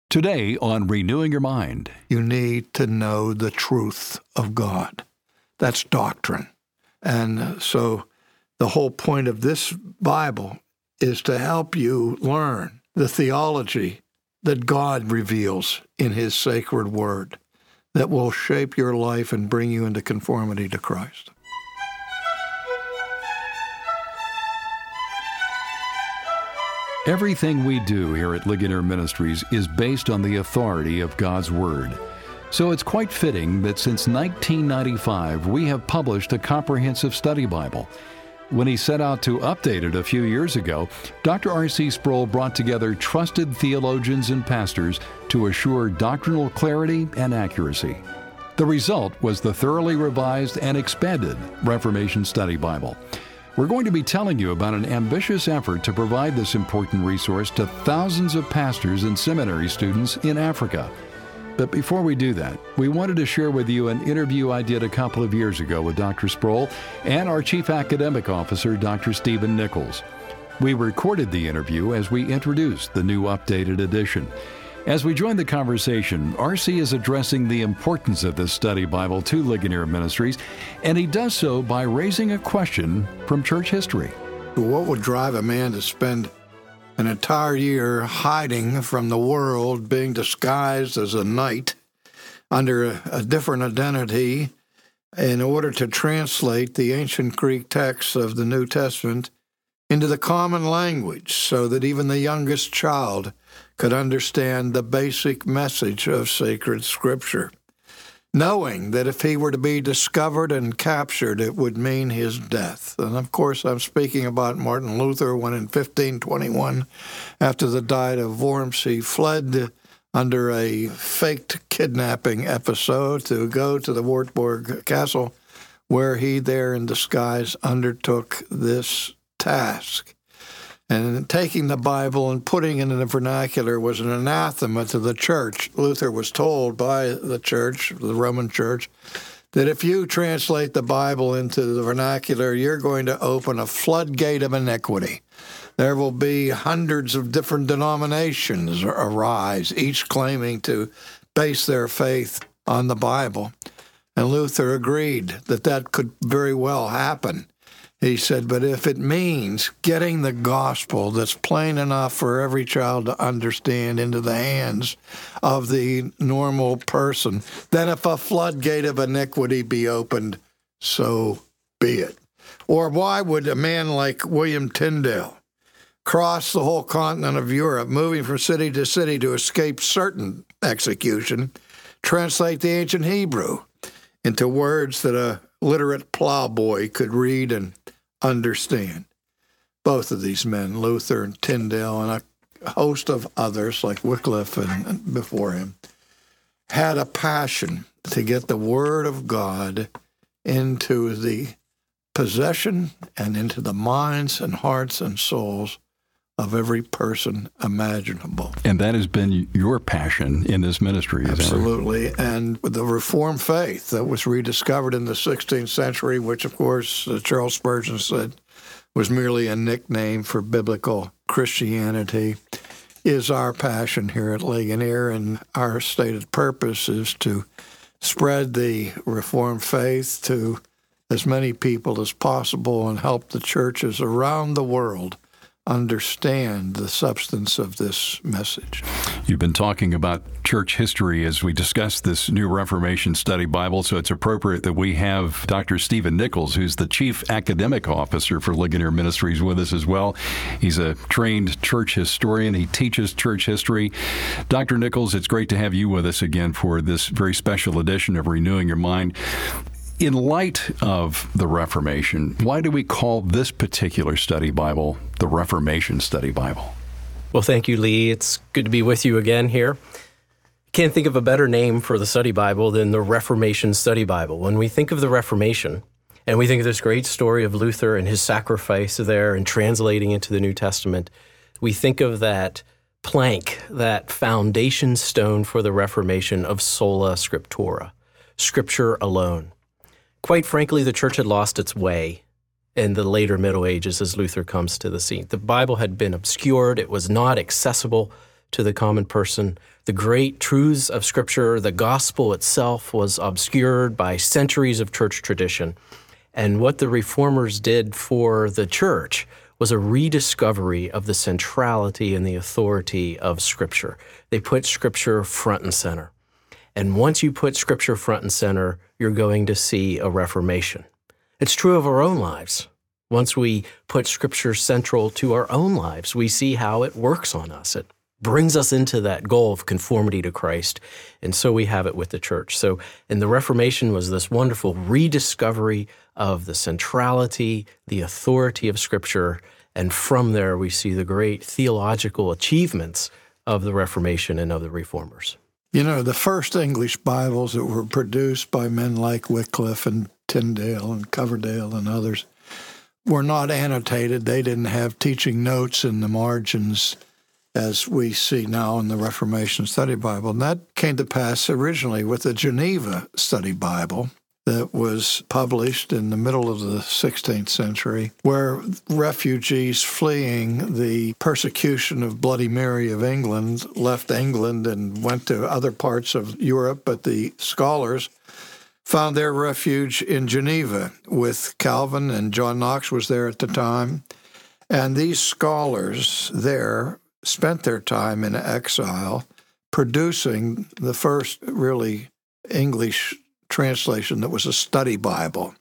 Today on Renewing Your Mind. You need to know the truth of God. That's doctrine. And so the whole point of this Bible is to help you learn the theology that God reveals in His sacred word that will shape your life and bring you into conformity to Christ. Everything we do here at Ligonier Ministries is based on the authority of God's Word. So it's quite fitting that since 1995, we have published a comprehensive study Bible. When he set out to update it a few years ago, Dr. R.C. Sproul brought together trusted theologians and pastors to assure doctrinal clarity and accuracy. The result was the thoroughly revised and expanded Reformation Study Bible. We're going to be telling you about an ambitious effort to provide this important resource to thousands of pastors and seminary students in Africa. But before we do that, we wanted to share with you an interview I did a couple of years ago with Dr. Sproul and our Chief Academic Officer, Dr. Stephen Nichols. We recorded the interview as we introduced the new updated edition. As we join the conversation, R.C. is addressing the importance of this study Bible to Ligonier Ministries, and he does so by raising a question from church history. What would drive a man to spend an entire year hiding from the world, being disguised as a knight under a different identity in order to translate the ancient Greek texts of the New Testament into the common language so that even the youngest child could understand the basic message of sacred Scripture, knowing that if he were to be discovered and captured, it would mean his death. And of course, I'm speaking about Martin Luther when in 1521, after the Diet of Worms, he fled under a faked kidnapping episode to go to the Wartburg Castle, where he there in disguise undertook this task. And taking the Bible and putting it in the vernacular was an anathema to the church. Luther was told by the church, the Roman church, that if you translate the Bible into the vernacular, you're going to open a floodgate of iniquity. There will be hundreds of different denominations arise, each claiming to base their faith on the Bible. And Luther agreed that that could very well happen. He said, but if it means getting the gospel that's plain enough for every child to understand into the hands of the normal person, then if a floodgate of iniquity be opened, so be it. Or why would a man like William Tyndale cross the whole continent of Europe, moving from city to city to escape certain execution, translate the ancient Hebrew into words that a literate plowboy could read and understand? Both of these men, Luther and Tyndale, and a host of others like Wycliffe and before him, had a passion to get the Word of God into the possession and into the minds and hearts and souls of every person imaginable. And that has been your passion in this ministry, isn't it? Absolutely. And the Reformed faith that was rediscovered in the 16th century, which, of course, Charles Spurgeon said was merely a nickname for biblical Christianity, is our passion here at Ligonier. And our stated purpose is to spread the Reformed faith to as many people as possible and help the churches around the world understand the substance of this message. You've been talking about church history as we discuss this new Reformation Study Bible, so it's appropriate that we have Dr. Stephen Nichols, who's the Chief Academic Officer for Ligonier Ministries, with us as well. He's a trained church historian. He teaches church history. Dr. Nichols, it's great to have you with us again for this very special edition of Renewing Your Mind. In light of the Reformation, why do we call this particular study Bible the Reformation Study Bible? Well, thank you, Lee. It's good to be with you again here. Can't think of a better name for the study Bible than the Reformation Study Bible. When we think of the Reformation, and we think of this great story of Luther and his sacrifice there and translating into the New Testament, we think of that plank, that foundation stone for the Reformation of sola scriptura, Scripture alone. Quite frankly, the church had lost its way in the later Middle Ages as Luther comes to the scene. The Bible had been obscured. It was not accessible to the common person. The great truths of Scripture, the gospel itself, was obscured by centuries of church tradition. And what the Reformers did for the church was a rediscovery of the centrality and the authority of Scripture. They put Scripture front and center. And once you put Scripture front and center, you're going to see a reformation. It's true of our own lives. Once we put Scripture central to our own lives, we see how it works on us. It brings us into that goal of conformity to Christ. And so we have it with the church. So, and the Reformation was this wonderful rediscovery of the centrality, the authority of Scripture. And from there, we see the great theological achievements of the Reformation and of the Reformers. You know, the first English Bibles that were produced by men like Wycliffe and Tyndale and Coverdale and others were not annotated. They didn't have teaching notes in the margins as we see now in the Reformation Study Bible. And that came to pass originally with the Geneva Study Bible that was published in the middle of the 16th century, where refugees fleeing the persecution of Bloody Mary of England left England and went to other parts of Europe, but the scholars found their refuge in Geneva with Calvin, and John Knox was there at the time. And these scholars there spent their time in exile producing the first really English translation that was a study Bible.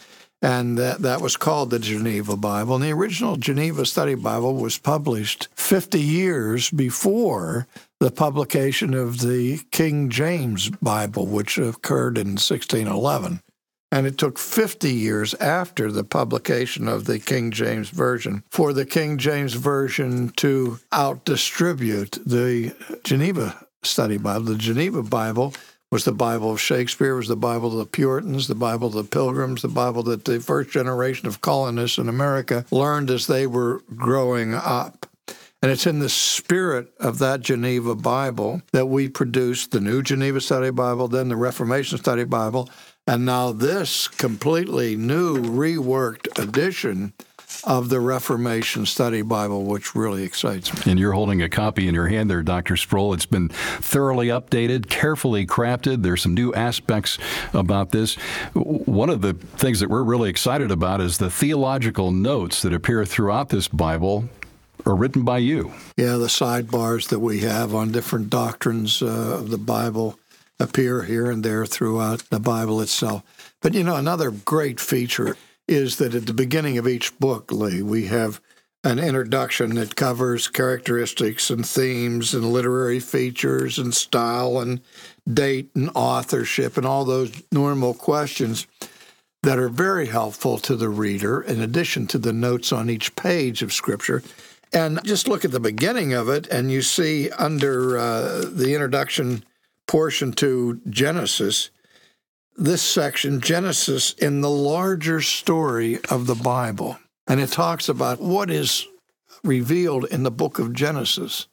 And that was called the Geneva Bible. And the original Geneva Study Bible was published 50 years before the publication of the King James Bible, which occurred in 1611. And it took 50 years after the publication of the King James Version for the King James Version to out-distribute the Geneva Study Bible. The Geneva Bible was the Bible of Shakespeare, was the Bible of the Puritans, the Bible of the Pilgrims, the Bible that the first generation of colonists in America learned as they were growing up. And it's in the spirit of that Geneva Bible that we produced the New Geneva Study Bible, then the Reformation Study Bible, and now this completely new, reworked edition of the Reformation Study Bible, which really excites me. And you're holding a copy in your hand there, Dr. Sproul. It's been thoroughly updated, carefully crafted. There's some new aspects about this. One of the things that we're really excited about is the theological notes that appear throughout this Bible are written by you. Yeah, the sidebars that we have on different doctrines of the Bible appear here and there throughout the Bible itself. But, you know, another great feature is that at the beginning of each book, Lee, we have an introduction that covers characteristics and themes and literary features and style and date and authorship and all those normal questions that are very helpful to the reader, in addition to the notes on each page of Scripture. And just look at the beginning of it, and you see under the introduction portion to Genesis, this section, Genesis, in the larger story of the Bible. And it talks about what is revealed in the book of Genesis,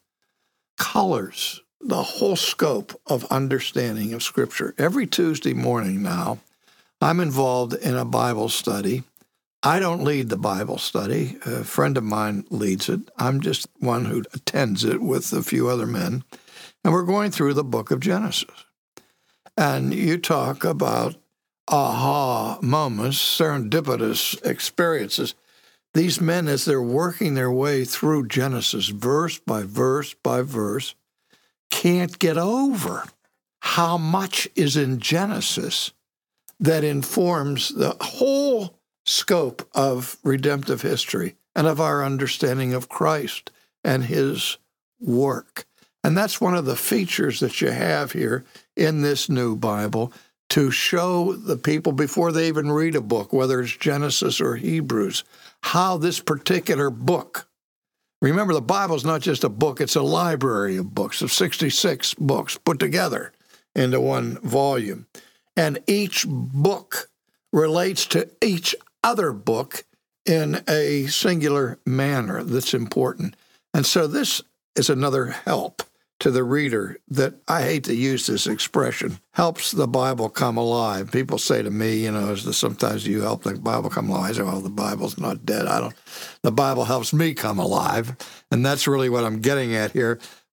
colors the whole scope of understanding of Scripture. Every Tuesday morning now, I'm involved in a Bible study. I don't lead the Bible study. A friend of mine leads it. I'm just one who attends it with a few other men. And we're going through the book of Genesis. And you talk about aha moments, serendipitous experiences. These men, as they're working their way through Genesis, verse by verse by verse, can't get over how much is in Genesis that informs the whole scope of redemptive history and of our understanding of Christ and his work. And that's one of the features that you have here in this new Bible, to show the people before they even read a book, whether it's Genesis or Hebrews, how this particular book, remember the Bible's not just a book, it's a library of books, of 66 books put together into one volume. And each book relates to each other book in a singular manner that's important. And so this is another help to the reader that, I hate to use this expression, helps the Bible come alive. People say to me, sometimes you help the Bible come alive. I say, well, the Bible's not dead. The Bible helps me come alive. And that's really what I'm getting at here.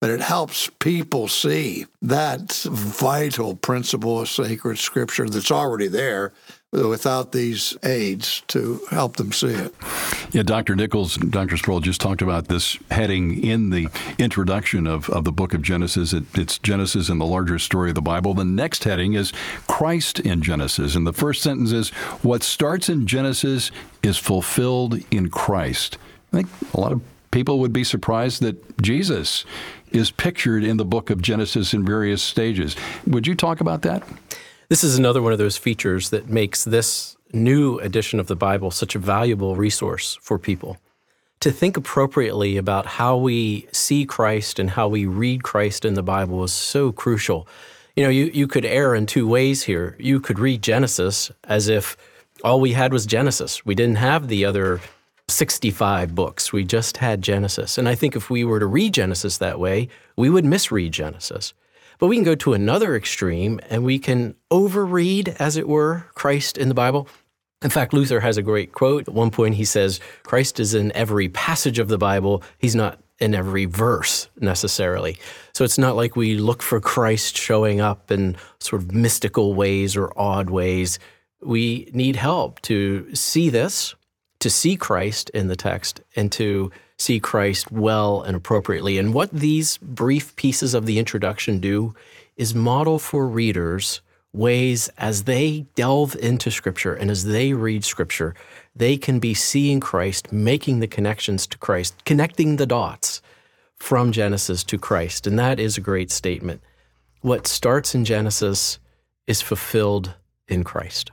but it helps people see that vital principle of sacred Scripture that's already there without these aids to help them see it. Yeah, Dr. Nichols, Dr. Sproul just talked about this heading in the introduction of the book of Genesis. It's Genesis and the larger story of the Bible. The next heading is Christ in Genesis. And the first sentence is, what starts in Genesis is fulfilled in Christ. I think a lot of people would be surprised that Jesus is pictured in the book of Genesis in various stages. Would you talk about that? This is another one of those features that makes this new edition of the Bible such a valuable resource for people. To think appropriately about how we see Christ and how we read Christ in the Bible is so crucial. You know, you could err in two ways here. You could read Genesis as if all we had was Genesis. We didn't have the other 65 books. We just had Genesis. And I think if we were to read Genesis that way, we would misread Genesis. But we can go to another extreme and we can overread, as it were, Christ in the Bible. In fact, Luther has a great quote. At one point he says, Christ is in every passage of the Bible. He's not in every verse necessarily. So it's not like we look for Christ showing up in sort of mystical ways or odd ways. We need help to see this, to see Christ in the text, and to see Christ well and appropriately. And what these brief pieces of the introduction do is model for readers ways as they delve into Scripture and as they read Scripture, they can be seeing Christ, making the connections to Christ, connecting the dots from Genesis to Christ. And that is a great statement. What starts in Genesis is fulfilled in Christ.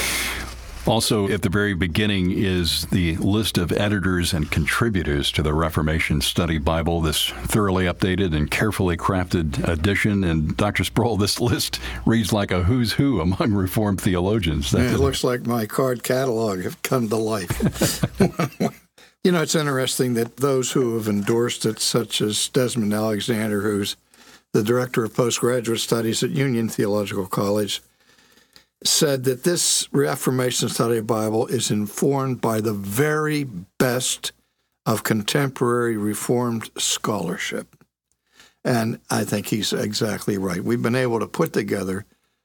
Also, at the very beginning is the list of editors and contributors to the Reformation Study Bible, this thoroughly updated and carefully crafted edition. And Dr. Sproul, this list reads like a who's who among Reformed theologians. It looks like my card catalog have come to life. You know, it's interesting that those who have endorsed it, such as Desmond Alexander, who's the director of postgraduate studies at Union Theological College, said that this Reformation Study Bible is informed by the very best of contemporary Reformed scholarship. And I think he's exactly right. We've been able to put together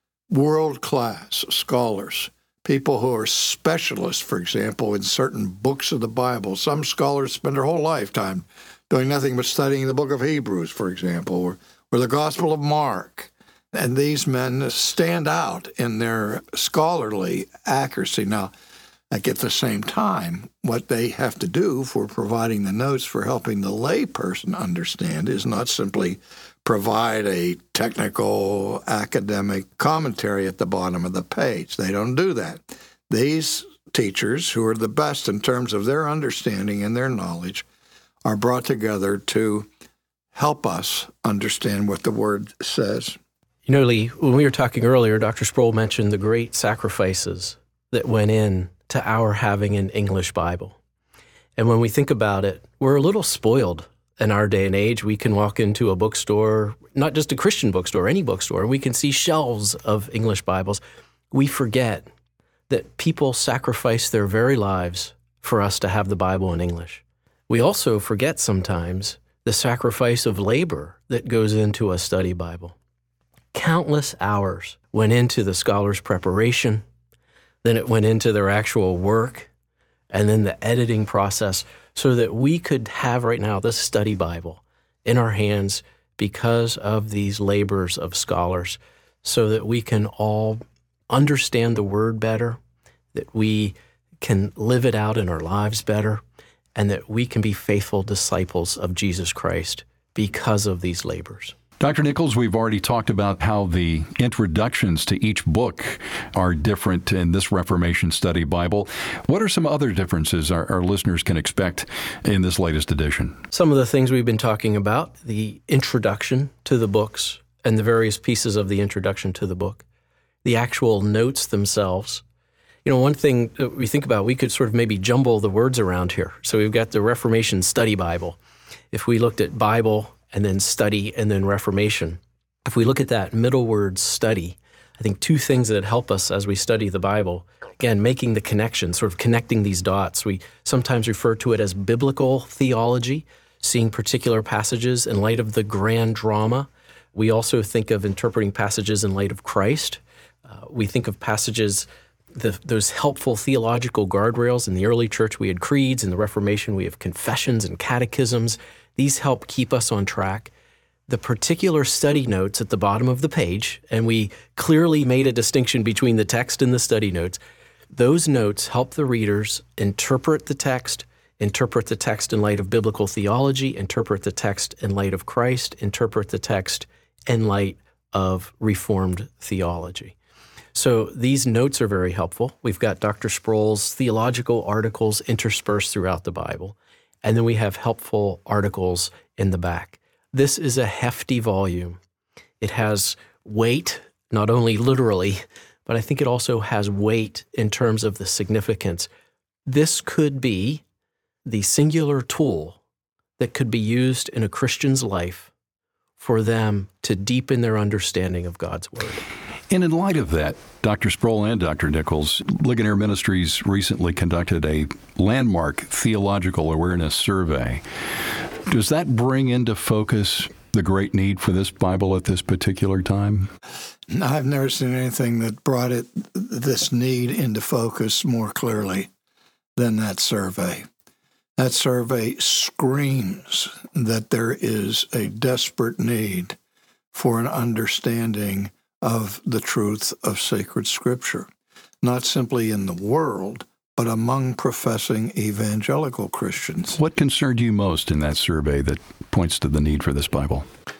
world-class scholars, people who are specialists, for example, in certain books of the Bible. Some scholars spend their whole lifetime doing nothing but studying the book of Hebrews, for example, or the Gospel of Mark. And these men stand out in their scholarly accuracy. Now, at the same time, what they have to do for providing the notes for helping the layperson understand is not simply provide a technical academic commentary at the bottom of the page. They don't do that. These teachers, who are the best in terms of their understanding and their knowledge, are brought together to help us understand what the Word says. You know, Lee, when we were talking earlier, Dr. Sproul mentioned the great sacrifices that went in to our having an English Bible. And when we think about it, we're a little spoiled in our day and age. We can walk into a bookstore, not just a Christian bookstore, any bookstore, and we can see shelves of English Bibles. We forget that people sacrifice their very lives for us to have the Bible in English. We also forget sometimes the sacrifice of labor that goes into a study Bible. Countless hours went into the scholar's preparation, then it went into their actual work, and then the editing process so that we could have right now this study Bible in our hands because of these labors of scholars, so that we can all understand the Word better, that we can live it out in our lives better, and that we can be faithful disciples of Jesus Christ because of these labors. Dr. Nichols, we've already talked about how the introductions to each book are different in this Reformation Study Bible. What are some other differences our listeners can expect in this latest edition? Some of the things we've been talking about, the introduction to the books and the various pieces of the introduction to the book, the actual notes themselves. You know, one thing that we think about, we could sort of maybe jumble the words around here. So we've got the Reformation Study Bible. If we looked at Bible and then study, and then Reformation. If we look at that middle word study, I think two things that help us as we study the Bible, again, making the connection, sort of connecting these dots. We sometimes refer to it as biblical theology. seeing particular passages in light of the grand drama. We also think of interpreting passages in light of Christ. We think of passages, those helpful theological guardrails. In the early church, we had creeds. In the Reformation, we have confessions and catechisms. These help keep us on track. The particular study notes at the bottom of the page, and we clearly made a distinction between the text and the study notes, those notes help the readers interpret the text in light of biblical theology, interpret the text in light of Christ, interpret the text in light of Reformed theology. So these notes are very helpful. We've got Dr. Sproul's theological articles interspersed throughout the Bible, and then we have helpful articles in the back. This is a hefty volume. It has weight, not only literally, but I think it also has weight in terms of the significance. This could be the singular tool that could be used in a Christian's life for them to deepen their understanding of God's Word. And in light of that, Dr. Sproul and Dr. Nichols, Ligonier Ministries recently conducted a landmark theological awareness survey. Does that bring into focus the great need for this Bible at this particular time? I've never seen anything that brought this need into focus more clearly than that survey. That survey screams that there is a desperate need for an understanding of the truth of sacred Scripture, not simply in the world, but among professing evangelical Christians. What concerned you most in that survey that points to the need for this Bible?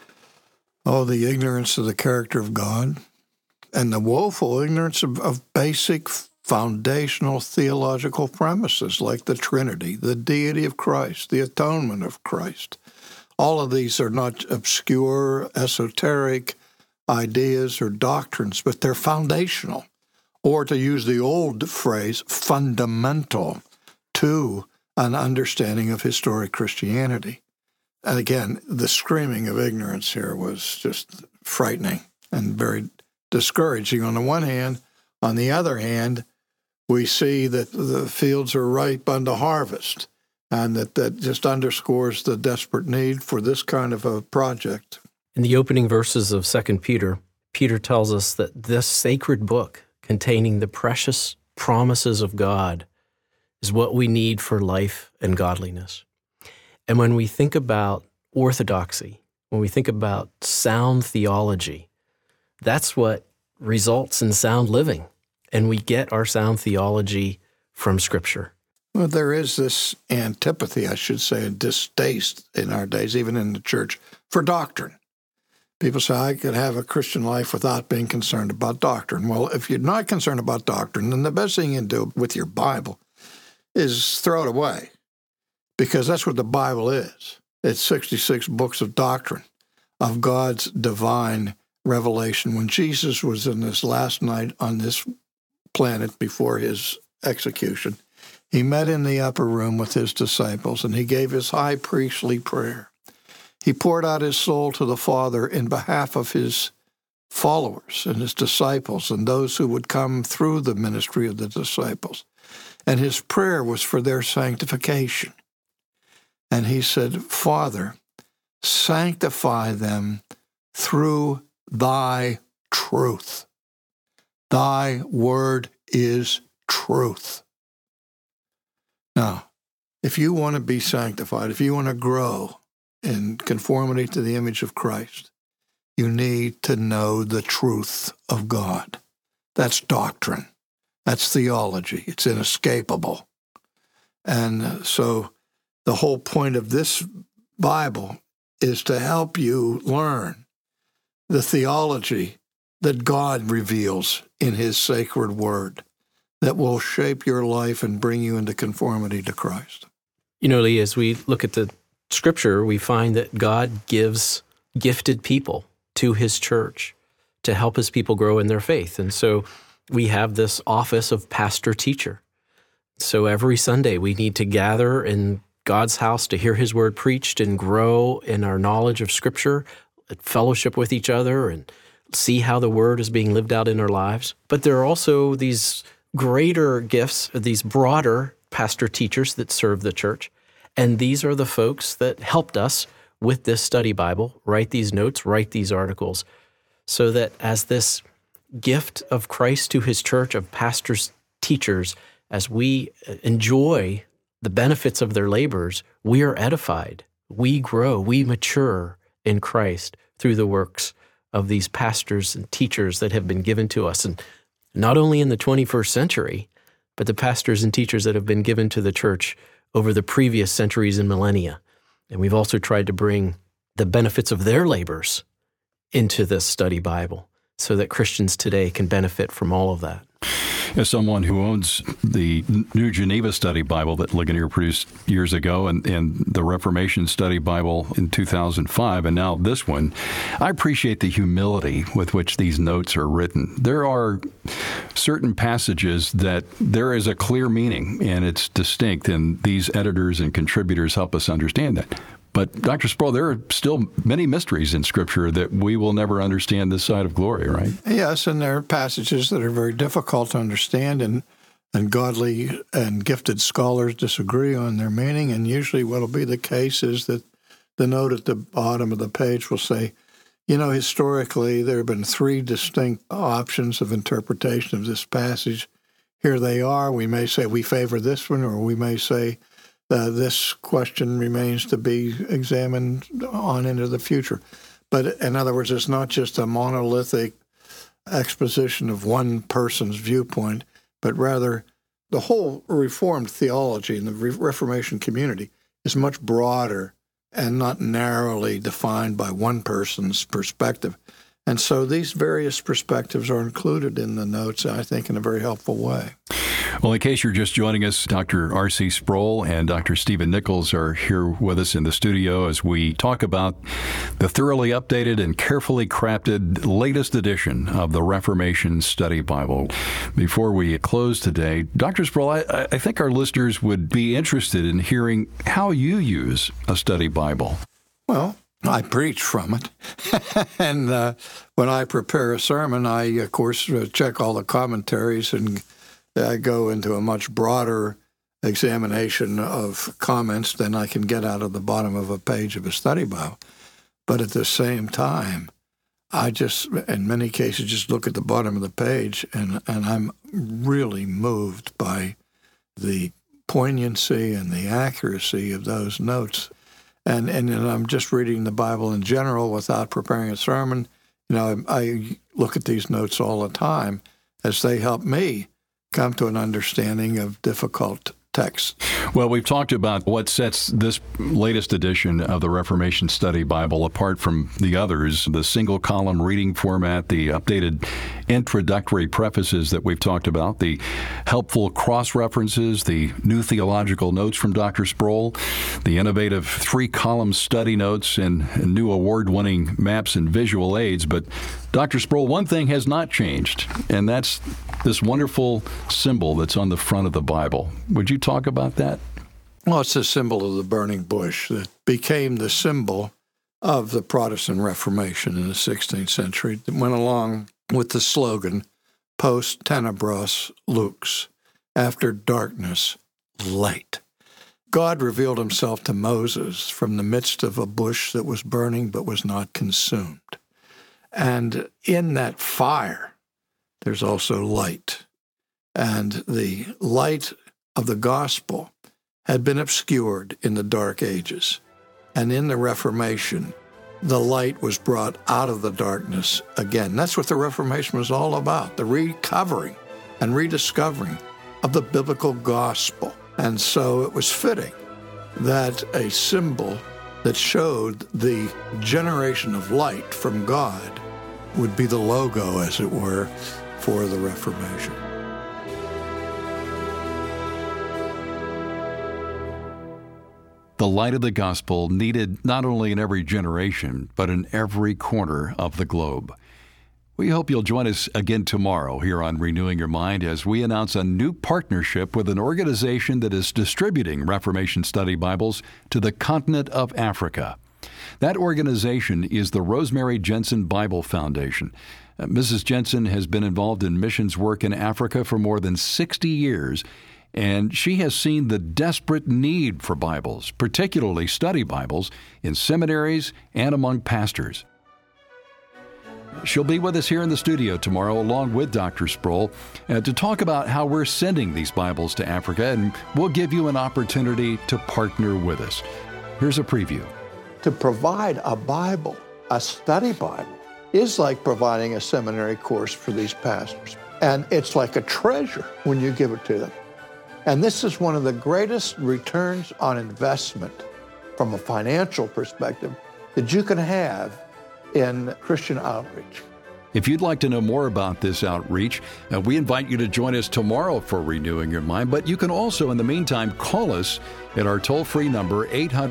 Oh, the ignorance of the character of God and the woeful ignorance of basic foundational theological premises like the Trinity, the deity of Christ, the atonement of Christ. All of these are not obscure, esoteric ideas or doctrines, but they're foundational, or to use the old phrase, fundamental to an understanding of historic Christianity. And again, the screaming of ignorance here was just frightening and very discouraging on the one hand. On the other hand, we see that the fields are ripe unto harvest, and that just underscores the desperate need for this kind of a project. In the opening verses of 2 Peter, Peter tells us that this sacred book containing the precious promises of God is what we need for life and godliness. And when we think about orthodoxy, when we think about sound theology, that's what results in sound living. And we get our sound theology from Scripture. Well, there is this antipathy, I should say, and distaste in our days, even in the church, for doctrine. People say, I could have a Christian life without being concerned about doctrine. Well, if you're not concerned about doctrine, then the best thing you can do with your Bible is throw it away, because that's what the Bible is. It's 66 books of doctrine, of God's divine revelation. When Jesus was in his last night on this planet before his execution, he met in the upper room with his disciples, and he gave his high priestly prayer. He poured out his soul to the Father in behalf of his followers and his disciples and those who would come through the ministry of the disciples. And his prayer was for their sanctification. And he said, Father, sanctify them through thy truth. Thy word is truth. Now, if you want to be sanctified, if you want to grow in conformity to the image of Christ, you need to know the truth of God. That's doctrine. That's theology. It's inescapable. And so the whole point of this Bible is to help you learn the theology that God reveals in his sacred word that will shape your life and bring you into conformity to Christ. You know, Lee, as we look at the Scripture, we find that God gives gifted people to his church to help his people grow in their faith. And so we have this office of pastor-teacher. So every Sunday we need to gather in God's house to hear his word preached and grow in our knowledge of Scripture, fellowship with each other, and see how the word is being lived out in our lives. But there are also these greater gifts, these broader pastor-teachers that serve the church. And these are the folks that helped us with this study Bible, write these notes, write these articles, so that as this gift of Christ to his church, of pastors, teachers, as we enjoy the benefits of their labors, we are edified, we grow, we mature in Christ through the works of these pastors and teachers that have been given to us. And not only in the 21st century, but the pastors and teachers that have been given to the church over the previous centuries and millennia. And we've also tried to bring the benefits of their labors into this study Bible so that Christians today can benefit from all of that. As someone who owns the New Geneva Study Bible that Ligonier produced years ago and the Reformation Study Bible in 2005 and now this one, I appreciate the humility with which these notes are written. There are certain passages that there is a clear meaning and it's distinct, and these editors and contributors help us understand that. But Dr. Sproul, there are still many mysteries in Scripture that we will never understand this side of glory, right? Yes, and there are passages that are very difficult to understand, and godly and gifted scholars disagree on their meaning, and usually what will be the case is that the note at the bottom of the page will say, historically there have been three distinct options of interpretation of this passage. Here they are. We may say we favor this one, or we may say this question remains to be examined on into the future. But in other words, it's not just a monolithic exposition of one person's viewpoint, but rather the whole Reformed theology in the Reformation community is much broader and not narrowly defined by one person's perspective. And so these various perspectives are included in the notes, I think, in a very helpful way. Well, in case you're just joining us, Dr. R.C. Sproul and Dr. Stephen Nichols are here with us in the studio as we talk about the thoroughly updated and carefully crafted latest edition of the Reformation Study Bible. Before we close today, Dr. Sproul, I think our listeners would be interested in hearing how you use a study Bible. Well, I preach from it. And when I prepare a sermon, I, of course, check all the commentaries and I go into a much broader examination of comments than I can get out of the bottom of a page of a study Bible. But at the same time, I just, in many cases, just look at the bottom of the page, and I'm really moved by the poignancy and the accuracy of those notes. And I'm just reading the Bible in general without preparing a sermon. I look at these notes all the time as they help me come to an understanding of difficult texts. Well, we've talked about what sets this latest edition of the Reformation Study Bible apart from the others, the single-column reading format, the updated introductory prefaces that we've talked about, the helpful cross-references, the new theological notes from Dr. Sproul, the innovative three-column study notes, and new award-winning maps and visual aids. But Dr. Sproul, one thing has not changed, and that's this wonderful symbol that's on the front of the Bible. Would you talk about that? Well, it's a symbol of the burning bush that became the symbol of the Protestant Reformation in the 16th century. It went along with the slogan, post tenebras lux, after darkness, light. God revealed himself to Moses from the midst of a bush that was burning but was not consumed. And in that fire, there's also light. And the light of the gospel had been obscured in the Dark Ages. And in the Reformation, the light was brought out of the darkness again. That's what the Reformation was all about, the recovering and rediscovering of the biblical gospel. And so it was fitting that a symbol that showed the generation of light from God would be the logo, as it were, for the Reformation. The light of the gospel needed not only in every generation, but in every corner of the globe. We hope you'll join us again tomorrow here on Renewing Your Mind as we announce a new partnership with an organization that is distributing Reformation Study Bibles to the continent of Africa. That organization is the Rosemary Jensen Bible Foundation. Mrs. Jensen has been involved in missions work in Africa for more than 60 years, and she has seen the desperate need for Bibles, particularly study Bibles, in seminaries and among pastors. She'll be with us here in the studio tomorrow, along with Dr. Sproul, to talk about how we're sending these Bibles to Africa, and we'll give you an opportunity to partner with us. Here's a preview. To provide a Bible, a study Bible, is like providing a seminary course for these pastors. And it's like a treasure when you give it to them. And this is one of the greatest returns on investment from a financial perspective that you can have in Christian outreach. If you'd like to know more about this outreach, we invite you to join us tomorrow for Renewing Your Mind. But you can also, in the meantime, call us at our toll-free number,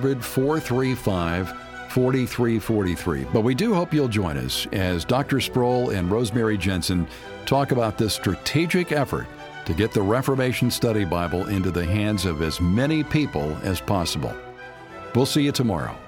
800-435-4343. But we do hope you'll join us as Dr. Sproul and Rosemary Jensen talk about this strategic effort to get the Reformation Study Bible into the hands of as many people as possible. We'll see you tomorrow.